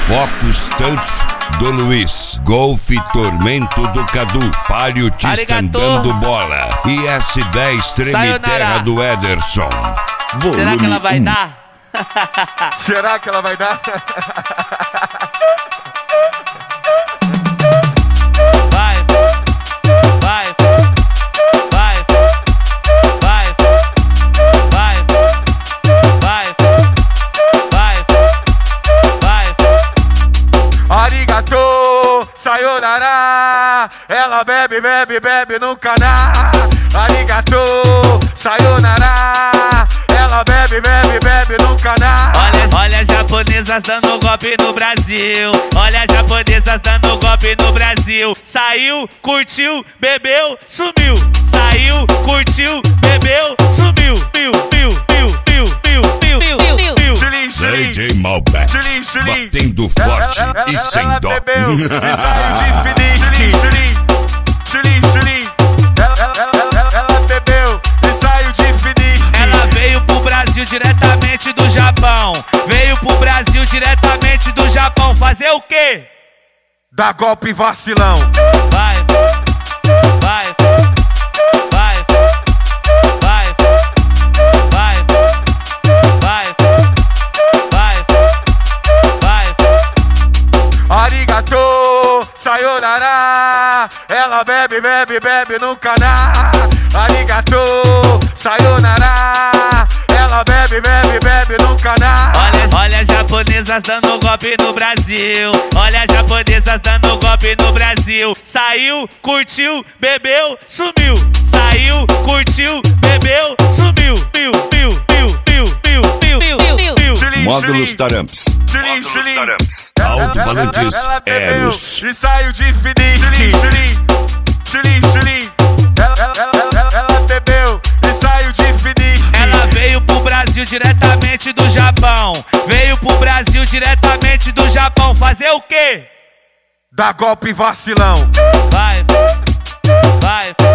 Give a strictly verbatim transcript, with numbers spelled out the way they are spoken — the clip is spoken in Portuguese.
Focus Touch do Luiz, Golf Tormento do Cadu, Palio Tista andando bola e S dez Treme Terra do Ederson. Volume Será que ela vai um. dar? Será que ela vai dar? Vai, vai, vai, vai, vai, vai, vai, vai. Arigato, sayonara. Ela bebe, bebe, bebe, nunca dá. Arigato, sayonara. Ela bebe, bebe, bebe, nunca dá. Olha, olha as japonesas dando golpe no Brasil. Olha as japonesas dando golpe no Brasil. Saiu, curtiu, bebeu, sumiu. Saiu, curtiu, bebeu, sumiu. Piu, piu, piu, piu, piu, piu, piu, piu, piu. Chilim, chilim. D J Malbec, Chilim, chilim. batendo forte Ela, ela, e ela, sem ela dó. bebeu e saiu de fininho. Chilim, chilim. Chilim, chilim. Ela, ela, ela, ela, ela bebeu e saiu de fininho. Ela veio pro Brasil diretamente do Japão. Veio pro Brasil diretamente do Japão. Fazer o quê? Dá golpe vacilão. Vai, vai, vai, vai, vai, vai, vai, vai. Arigato, sayonara. Ela bebe, bebe, bebe, nunca dá. Arigato, sayonara. Ela bebe, bebe, bebe, nunca dá. Olha, olha as japonesas dando golpe no Brasil. Olha as japonesas dando golpe no Brasil. Saiu, curtiu, bebeu, sumiu. Saiu, curtiu, bebeu, sumiu. Piu, piu, piu, piu, piu, piu, piu, piu. Chilim, Módulos chilim. Taramps. Chilim, Módulos chilim. Taramps. Ela, ela, Alto-falantes ela, ela bebeu Eros. e saiu de fininho. Chilim, chilim. Chilim, chilim. Ela, ela, ela, ela, ela bebeu e saiu de fininho. Ela veio pro Brasil diretamente do Japão. Veio pro Brasil diretamente do Japão. Fazer o quê? Dá golpe vacilão. Vai, vai,